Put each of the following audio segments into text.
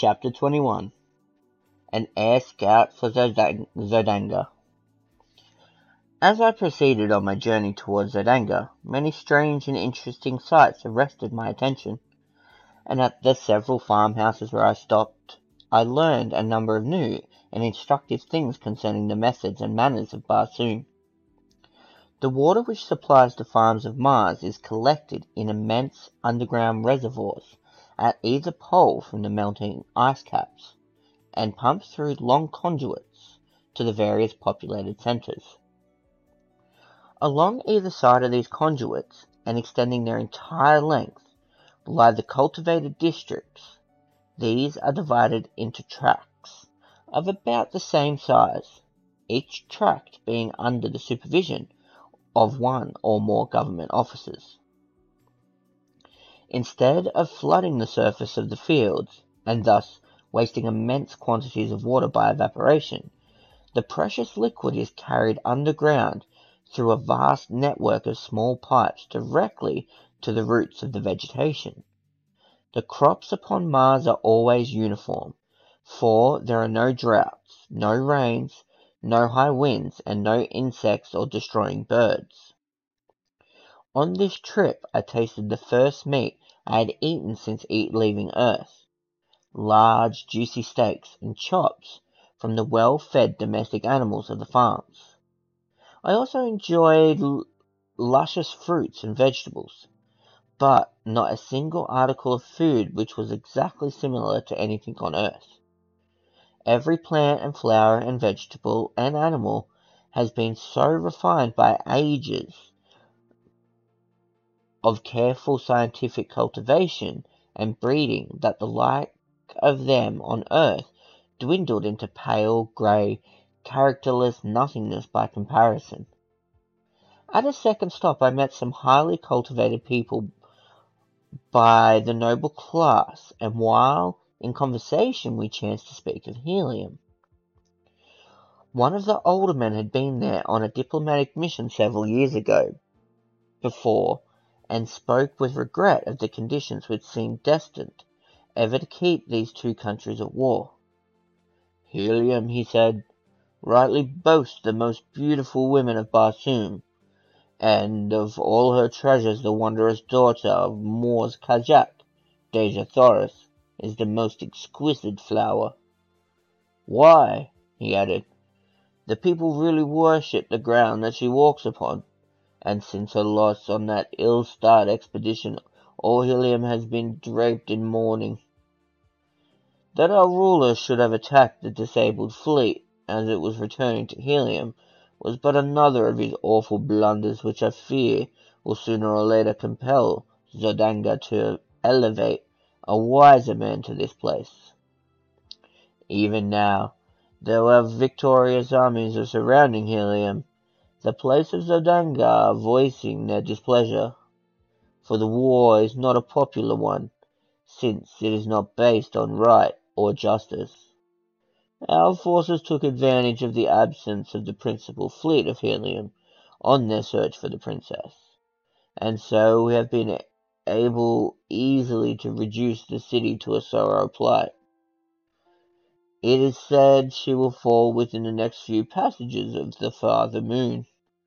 Chapter 21. An Air Scout for Zodanga. As I proceeded on my journey towards Zodanga, many strange and interesting sights arrested my attention, and at the several farmhouses where I stopped, I learned a number of new and instructive things concerning the methods and manners of Barsoom. The water which supplies the farms of Mars is collected in immense underground reservoirs at either pole from the melting ice caps, and pumped through long conduits to the various populated centres. Along either side of these conduits, and extending their entire length, lie the cultivated districts. These are divided into tracts of about the same size, each tract being under the supervision of one or more government officers. Instead of flooding the surface of the fields, and thus wasting immense quantities of water by evaporation, the precious liquid is carried underground through a vast network of small pipes directly to the roots of the vegetation. The crops upon Mars are always uniform, for there are no droughts, no rains, no high winds, and no insects or destroying birds. On this trip I tasted the first meat I had eaten since leaving Earth. Large, juicy steaks and chops from the well-fed domestic animals of the farms. I also enjoyed luscious fruits and vegetables, but not a single article of food which was exactly similar to anything on Earth. Every plant and flower and vegetable and animal has been so refined by ages of careful scientific cultivation and breeding that the like of them on Earth dwindled into pale, grey, characterless nothingness by comparison. At a second stop I met some highly cultivated people by the noble class, and while in conversation we chanced to speak of helium. One of the older men had been there on a diplomatic mission several years before, and spoke with regret of the conditions which seemed destined ever to keep these two countries at war. Helium, he said, rightly boasts the most beautiful women of Barsoom, and of all her treasures the wondrous daughter of Moor's Kajak, Dejah Thoris, is the most exquisite flower. Why, he added, the people really worship the ground that she walks upon, and since her loss on that ill-starred expedition all Helium has been draped in mourning. That our ruler should have attacked the disabled fleet as it was returning to Helium was but another of his awful blunders which I fear will sooner or later compel Zodanga to elevate a wiser man to this place. Even now, though our victorious armies are surrounding Helium, the place of Zodanga are voicing their displeasure, for the war is not a popular one, since it is not based on right or justice. Our forces took advantage of the absence of the principal fleet of Helium on their search for the princess, and so we have been able easily to reduce the city to a sorrow plight. It is said she will fall within the next few passages of the farther moon.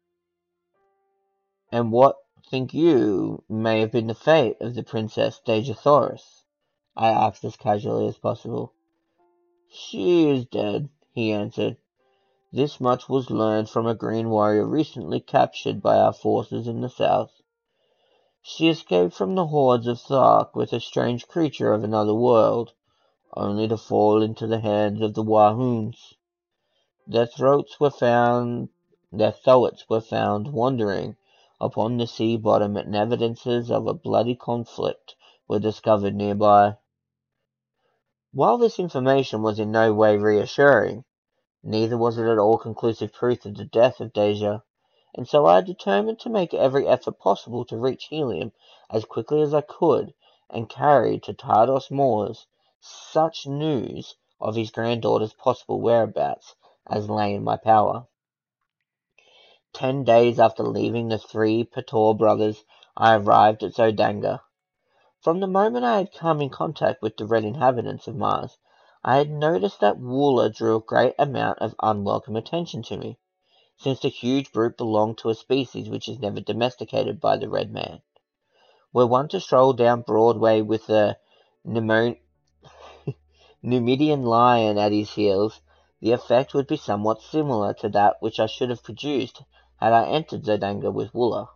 And what, think you, may have been the fate of the Princess Dejah Thoris? I asked as casually as possible. She is dead, he answered. This much was learned from a green warrior recently captured by our forces in the south. She escaped from the hordes of Thark with a strange creature of another world, only to fall into the hands of the Wahoons. Their throats were found wandering upon the sea bottom, and evidences of a bloody conflict were discovered nearby. While this information was in no way reassuring, neither was it at all conclusive proof of the death of Dejah, and so I determined to make every effort possible to reach Helium as quickly as I could, and carry to Tardos Mors such news of his granddaughter's possible whereabouts as lay in my power. 10 days after leaving the three Pator brothers, I arrived at Zodanga. From the moment I had come in contact with the red inhabitants of Mars, I had noticed that Wooler drew a great amount of unwelcome attention to me, since the huge brute belonged to a species which is never domesticated by the red man. Were one to stroll down Broadway with a Numidian lion at his heels, the effect would be somewhat similar to that which I should have produced had I entered Zodanga with Wooler.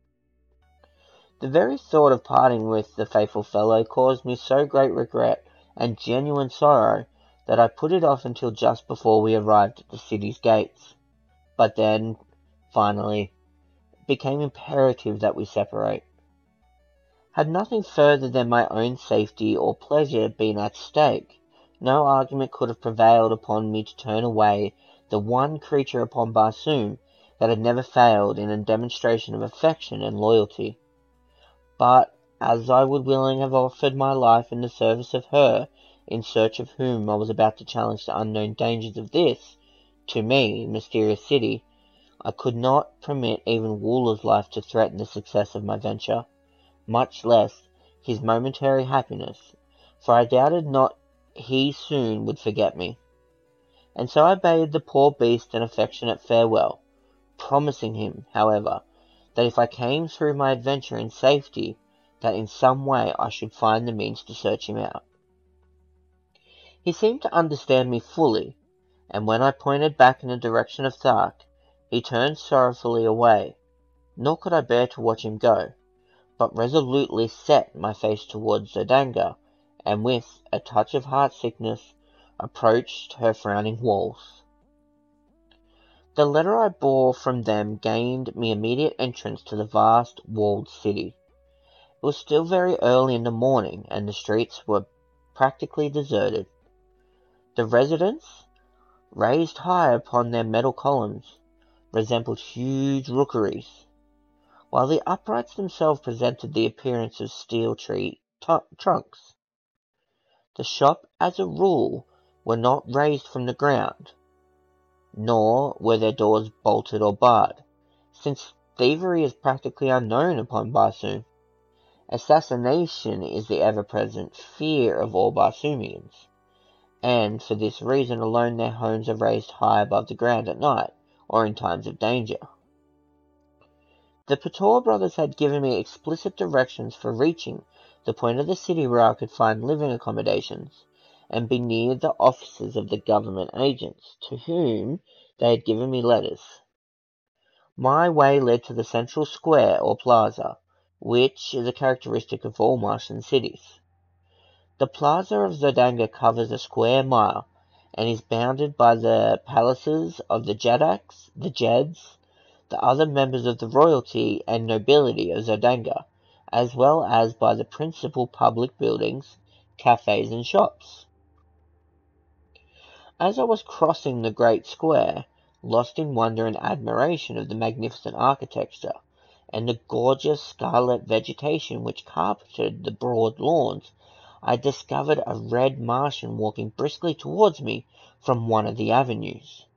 The very thought of parting with the faithful fellow caused me so great regret and genuine sorrow that I put it off until just before we arrived at the city's gates. But then, finally, it became imperative that we separate. Had nothing further than my own safety or pleasure been at stake, no argument could have prevailed upon me to turn away the one creature upon Barsoom that had never failed in a demonstration of affection and loyalty. But, as I would willingly have offered my life in the service of her, in search of whom I was about to challenge the unknown dangers of this, to me, mysterious city, I could not permit even Wooler's life to threaten the success of my venture, much less his momentary happiness, for I doubted not he soon would forget me. And so I bade the poor beast an affectionate farewell, promising him, however, that if I came through my adventure in safety, that in some way I should find the means to search him out. He seemed to understand me fully, and when I pointed back in the direction of Thark, he turned sorrowfully away, nor could I bear to watch him go, but resolutely set my face towards Zodanga, and with a touch of heart-sickness approached her frowning walls. The letter I bore from them gained me immediate entrance to the vast walled city. It was still very early in the morning, and the streets were practically deserted. The residents, raised high upon their metal columns, resembled huge rookeries, while the uprights themselves presented the appearance of steel tree trunks. The shops, as a rule, were not raised from the ground, nor were their doors bolted or barred, since thievery is practically unknown upon Barsoom. Assassination is the ever-present fear of all Barsoomians, and for this reason alone their homes are raised high above the ground at night, or in times of danger. The Pator brothers had given me explicit directions for reaching the point of the city where I could find living accommodations, and be near the offices of the government agents, to whom they had given me letters. My way led to the central square or plaza, which is a characteristic of all Martian cities. The plaza of Zodanga covers a square mile, and is bounded by the palaces of the Jedaks, the Jeds, the other members of the royalty and nobility of Zodanga, as well as by the principal public buildings, cafes and shops. As I was crossing the great square, lost in wonder and admiration of the magnificent architecture, and the gorgeous scarlet vegetation which carpeted the broad lawns, I discovered a red Martian walking briskly towards me from one of the avenues.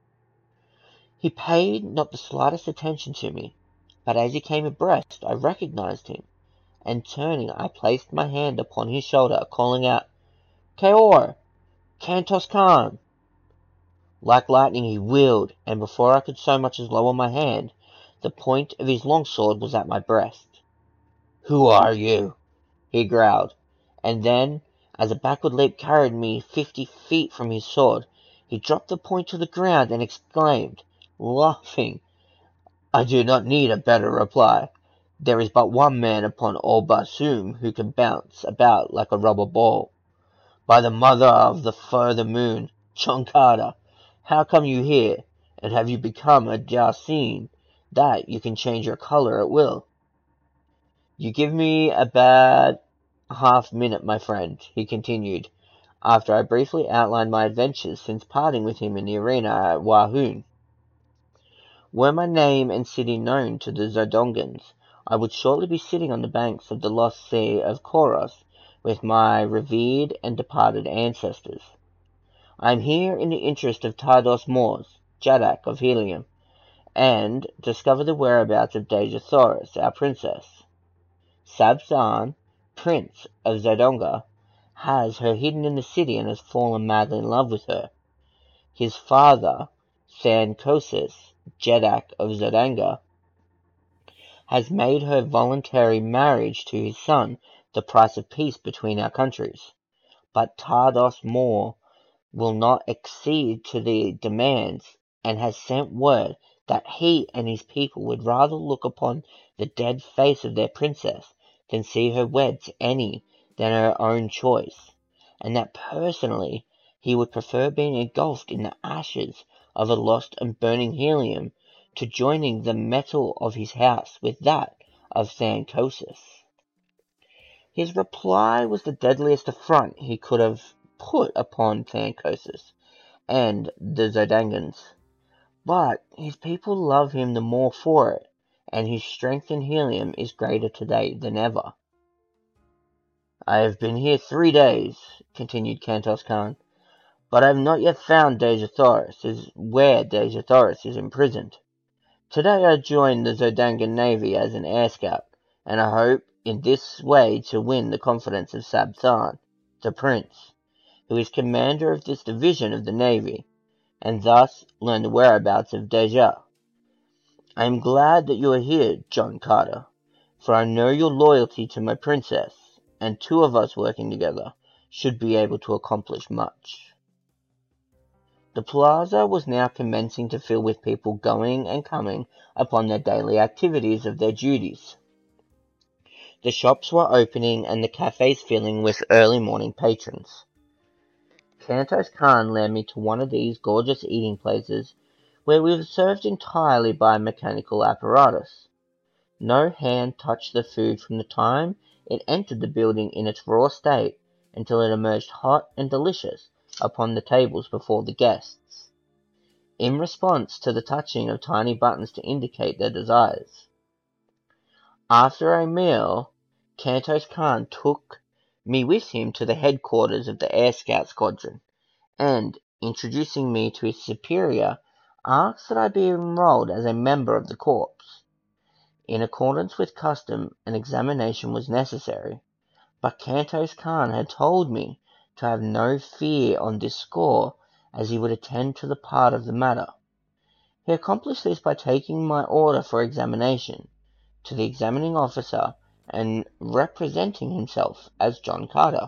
He paid not the slightest attention to me, but as he came abreast I recognized him, and turning I placed my hand upon his shoulder, calling out, "Kaor! Kantos Khan!" Like lightning he wheeled, and before I could so much as lower my hand, the point of his long sword was at my breast. "Who are you?" he growled, and then, as a backward leap carried me 50 feet from his sword, he dropped the point to the ground and exclaimed, laughing, "I do not need a better reply. There is but one man upon all Barsoom who can bounce about like a rubber ball. By the mother of the further moon, Chonkada, how come you here, and have you become a Darseen, that you can change your color at will?" "You give me a bad half-minute, my friend," he continued, after I briefly outlined my adventures since parting with him in the arena at Wahoon. Were my name and city known to the Zodongans, I would shortly be sitting on the banks of the lost sea of Koros with my revered and departed ancestors. I am here in the interest of Tardos Mors, Jadak of Helium, and discover the whereabouts of Deja Thoris, our princess. Sabzan, prince of Zodonga, has her hidden in the city and has fallen madly in love with her. His father, Thankosis, Jeddak of Zodanga, has made her voluntary marriage to his son the price of peace between our countries. But Tardos Mor will not accede to the demands, and has sent word that he and his people would rather look upon the dead face of their princess than see her wed to any than her own choice, and that personally he would prefer being engulfed in the ashes of a lost and burning helium to joining the metal of his house with that of Thankosis. His reply was the deadliest affront he could have put upon Thankosis and the Zodangans, but his people love him the more for it, and his strength in helium is greater today than ever. I have been here 3 days, continued Kantos Khan, but I have not yet found Dejathoris, where Dejathoris is imprisoned. Today I joined the Zodangan Navy as an air scout, and I hope in this way to win the confidence of Sabthan, the prince, who is commander of this division of the Navy, and thus learn the whereabouts of Deja. I am glad that you are here, John Carter, for I know your loyalty to my princess, and 2 of us working together should be able to accomplish much. The plaza was now commencing to fill with people going and coming upon their daily activities of their duties. The shops were opening and the cafes filling with early morning patrons. Kantos Khan led me to one of these gorgeous eating places where we were served entirely by mechanical apparatus. No hand touched the food from the time it entered the building in its raw state until it emerged hot and delicious upon the tables before the guests, in response to the touching of tiny buttons to indicate their desires. After a meal, Kantos Khan took me with him to the headquarters of the Air Scout Squadron, and, introducing me to his superior, asked that I be enrolled as a member of the corps. In accordance with custom, an examination was necessary, but Kantos Khan had told me to have no fear on this score, as he would attend to the part of the matter. He accomplished this by taking my order for examination to the examining officer and representing himself as John Carter.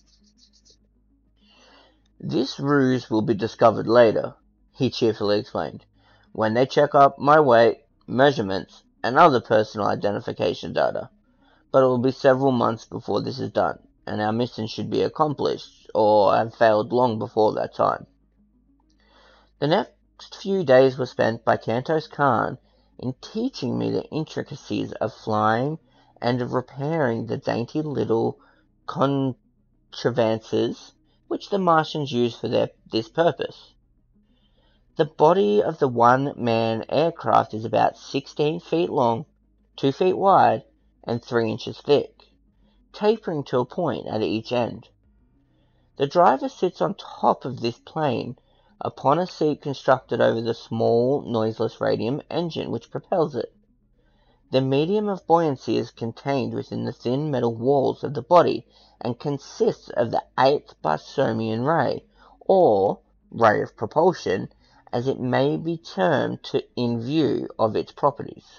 This ruse will be discovered later, he cheerfully explained, when they check up my weight, measurements, and other personal identification data. But it will be several months before this is done, and our mission should be accomplished, or have failed long before that time. The next few days were spent by Kantos Khan in teaching me the intricacies of flying and of repairing the dainty little contrivances which the Martians use for this purpose. The body of the one-man aircraft is about 16 feet long, 2 feet wide, and 3 inches thick, tapering to a point at each end. The driver sits on top of this plane upon a seat constructed over the small, noiseless radium engine which propels it. The medium of buoyancy is contained within the thin metal walls of the body and consists of the 8th Barsoomian ray, or ray of propulsion, as it may be termed in view of its properties.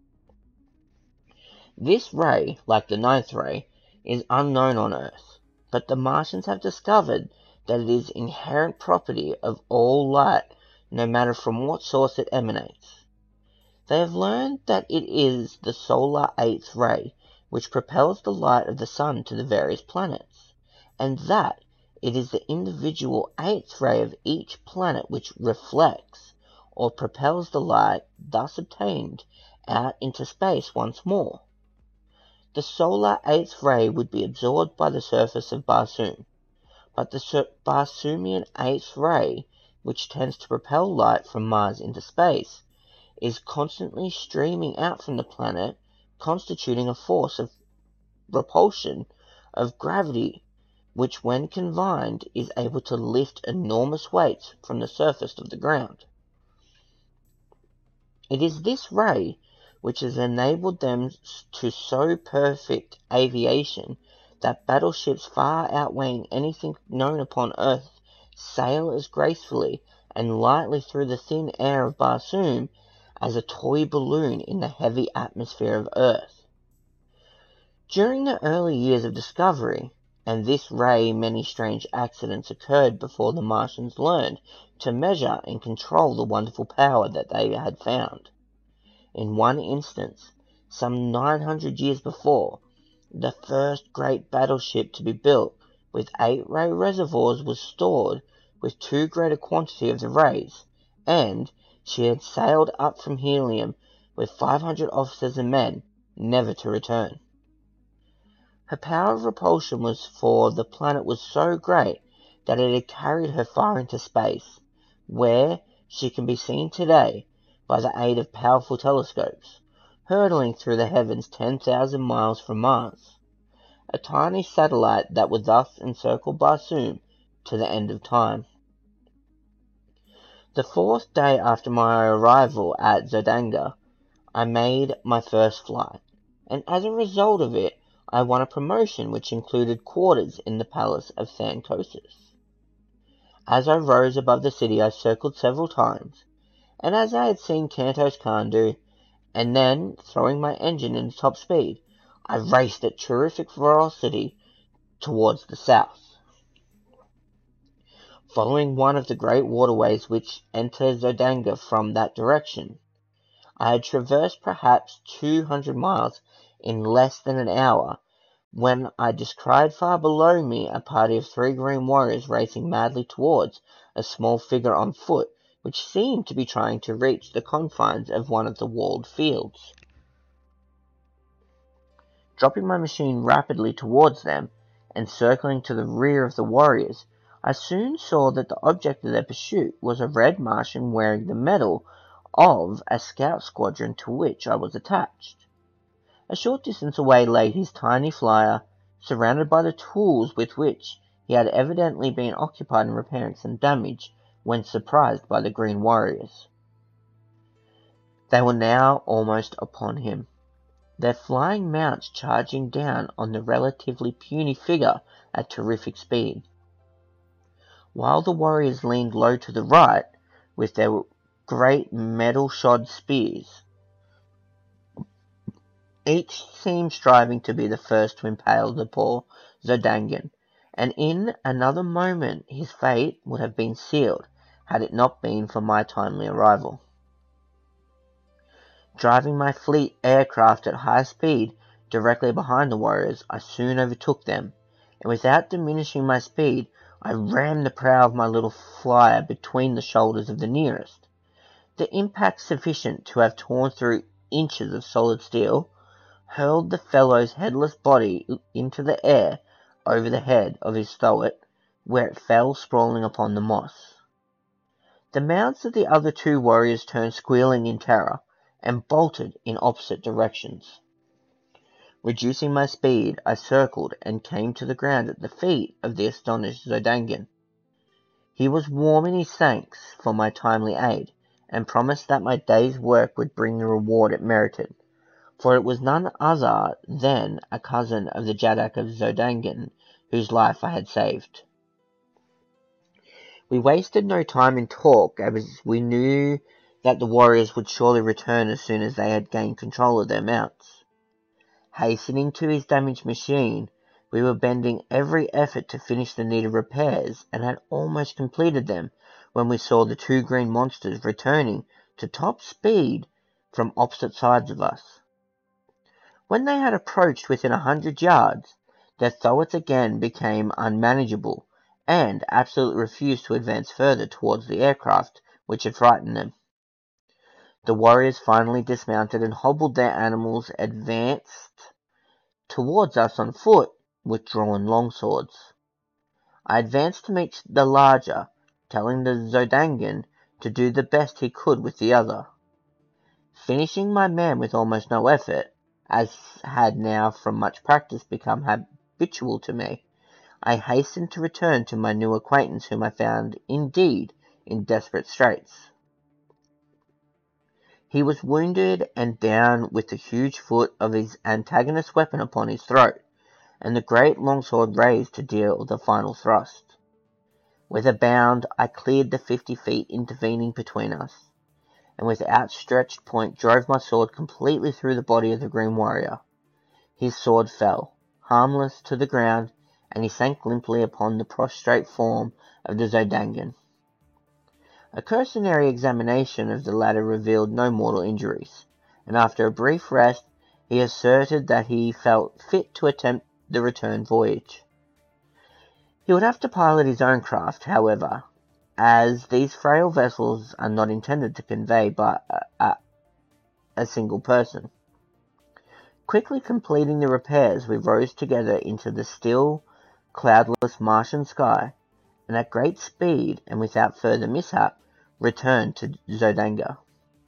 This ray, like the 9th ray, is unknown on Earth, but the Martians have discovered that it is inherent property of all light, no matter from what source it emanates. They have learned that it is the solar 8th ray which propels the light of the sun to the various planets, and that it is the individual 8th ray of each planet which reflects, or propels the light thus obtained out into space once more. The solar 8th ray would be absorbed by the surface of Barsoom, but the Barsoomian 8th ray, which tends to propel light from Mars into space, is constantly streaming out from the planet, constituting a force of repulsion of gravity, which when combined is able to lift enormous weights from the surface of the ground. It is this ray which has enabled them to so perfect aviation that battleships far outweighing anything known upon Earth sail as gracefully and lightly through the thin air of Barsoom as a toy balloon in the heavy atmosphere of Earth. During the early years of discovery, and this ray many strange accidents occurred before the Martians learned to measure and control the wonderful power that they had found. In one instance, some 900 years before, the first great battleship to be built with 8 ray reservoirs was stored with too great a quantity of the rays, and she had sailed up from Helium with 500 officers and men, never to return. Her power of repulsion for the planet was so great that it had carried her far into space, where she can be seen today by the aid of powerful telescopes, hurtling through the heavens 10,000 miles from Mars, a tiny satellite that would thus encircle Barsoom to the end of time. The 4th day after my arrival at Zodanga, I made my first flight, and as a result of it, I won a promotion which included quarters in the palace of Thankosis. As I rose above the city, I circled several times, and as I had seen Kantos Khan do, and then, throwing my engine into top speed, I raced at terrific velocity towards the south. Following one of the great waterways which enter Zodanga from that direction, I had traversed perhaps 200 miles in less than an hour, when I descried far below me a party of 3 green warriors racing madly towards a small figure on foot, which seemed to be trying to reach the confines of one of the walled fields. Dropping my machine rapidly towards them, and circling to the rear of the warriors, I soon saw that the object of their pursuit was a red Martian wearing the medal of a scout squadron to which I was attached. A short distance away lay his tiny flyer, surrounded by the tools with which he had evidently been occupied in repairing some damage when surprised by the green warriors. They were now almost upon him, their flying mounts charging down on the relatively puny figure at terrific speed, while the warriors leaned low to the right with their great metal-shod spears. Each seemed striving to be the first to impale the poor Zodangan, and in another moment his fate would have been sealed had it not been for my timely arrival. Driving my fleet aircraft at high speed directly behind the warriors, I soon overtook them, and without diminishing my speed, I rammed the prow of my little flyer between the shoulders of the nearest. The impact sufficient to have torn through inches of solid steel hurled the fellow's headless body into the air over the head of his stoat, where it fell sprawling upon the moss. The mounts of the other 2 warriors turned squealing in terror, and bolted in opposite directions. Reducing my speed, I circled and came to the ground at the feet of the astonished Zodangan. He was warm in his thanks for my timely aid, and promised that my day's work would bring the reward it merited, for it was none other than a cousin of the Jadak of Zodangan, whose life I had saved. We wasted no time in talk, as we knew that the warriors would surely return as soon as they had gained control of their mounts. Hastening to his damaged machine, we were bending every effort to finish the needed repairs, and had almost completed them, when we saw the 2 green monsters returning to top speed from opposite sides of us. When they had approached within 100 yards, their thowats again became unmanageable, and absolutely refused to advance further towards the aircraft which had frightened them. The warriors finally dismounted and hobbled their animals, advanced towards us on foot with drawn longswords. I advanced to meet the larger, telling the Zodangan to do the best he could with the other. Finishing my man with almost no effort, as had now from much practice become habitual to me, I hastened to return to my new acquaintance, whom I found indeed in desperate straits. He was wounded and down with the huge foot of his antagonist's weapon upon his throat, and the great longsword raised to deal the final thrust. With a bound, I cleared the 50 feet intervening between us, and with outstretched point drove my sword completely through the body of the green warrior. His sword fell, harmless, to the ground, and he sank limply upon the prostrate form of the Zodangan. A cursory examination of the latter revealed no mortal injuries, and after a brief rest he asserted that he felt fit to attempt the return voyage. He would have to pilot his own craft, however, as these frail vessels are not intended to convey but a single person. Quickly completing the repairs, we rose together into the still, cloudless Martian sky, and at great speed and without further mishap, returned to Zodanga.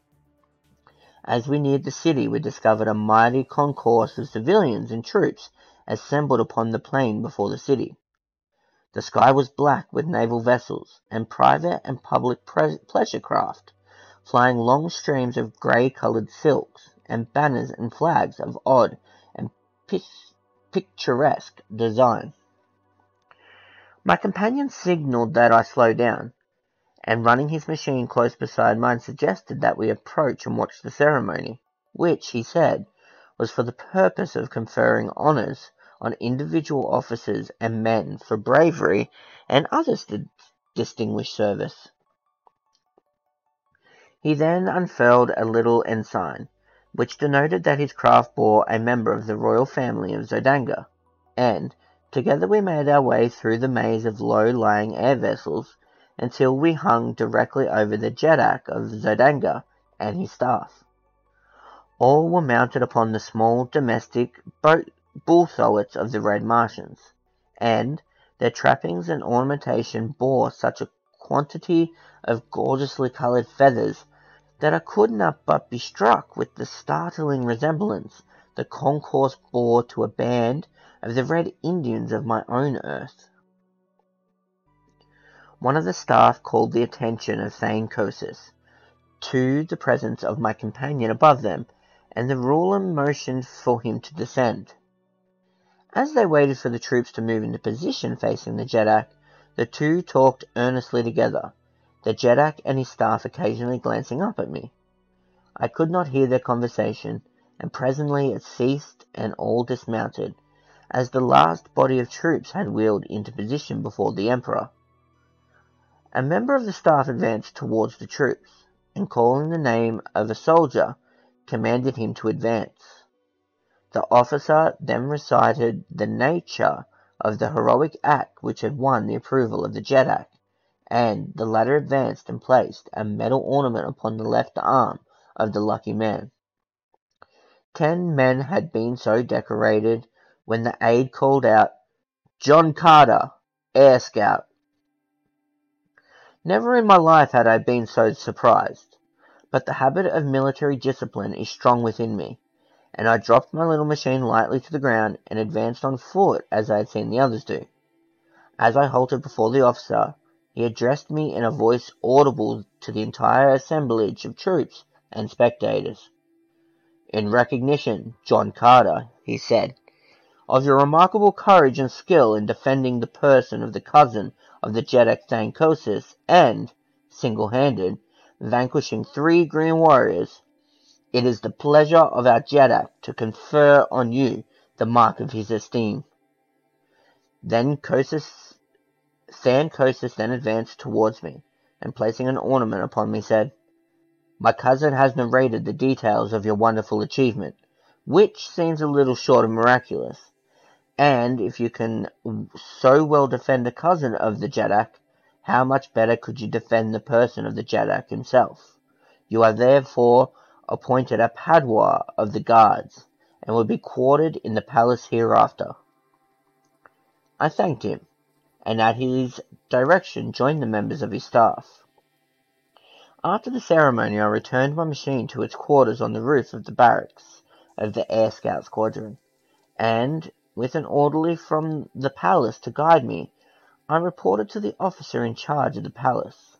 As we neared the city, we discovered a mighty concourse of civilians and troops assembled upon the plain before the city. The sky was black with naval vessels and private and public pleasure craft, flying long streams of grey-coloured silks, and banners and flags of odd and picturesque design. My companion signalled that I slow down, and running his machine close beside mine suggested that we approach and watch the ceremony, which, he said, was for the purpose of conferring honours on individual officers and men for bravery and other distinguished service. He then unfurled a little ensign, which denoted that his craft bore a member of the royal family of Zodanga, and together we made our way through the maze of low-lying air vessels until we hung directly over the Jeddak of Zodanga and his staff. All were mounted upon the small domestic bull thoats of the Red Martians, and their trappings and ornamentation bore such a quantity of gorgeously coloured feathers that I could not but be struck with the startling resemblance the concourse bore to a band of the Red Indians of my own earth. One of the staff called the attention of Thane Kosis to the presence of my companion above them, and the ruler motioned for him to descend. As they waited for the troops to move into position facing the Jeddak, the two talked earnestly together, the Jeddak and his staff occasionally glancing up at me. I could not hear their conversation, and presently it ceased and all dismounted, as the last body of troops had wheeled into position before the Emperor. A member of the staff advanced towards the troops, and calling the name of a soldier, commanded him to advance. The officer then recited the nature of the heroic act which had won the approval of the Jeddak, and the latter advanced and placed a metal ornament upon the left arm of the lucky man. 10 men had been so decorated when the aide called out, "John Carter, Air Scout." Never in my life had I been so surprised, but the habit of military discipline is strong within me, and I dropped my little machine lightly to the ground and advanced on foot as I had seen the others do. As I halted before the officer, he addressed me in a voice audible to the entire assemblage of troops and spectators. "In recognition, John Carter," he said, "of your remarkable courage and skill in defending the person of the cousin of the Jeddak Thane Kosis, and, single-handed, vanquishing 3 green warriors, it is the pleasure of our Jeddak to confer on you the mark of his esteem." Thane Kosis then advanced towards me, and placing an ornament upon me said, "My cousin has narrated the details of your wonderful achievement, which seems a little short of miraculous, and if you can so well defend a cousin of the Jeddak, how much better could you defend the person of the Jeddak himself? You are therefore appointed a Padwar of the guards, and will be quartered in the palace hereafter." I thanked him, and at his direction joined the members of his staff. After the ceremony, I returned my machine to its quarters on the roof of the barracks of the Air Scout Squadron, and, with an orderly from the palace to guide me, I reported to the officer in charge of the palace.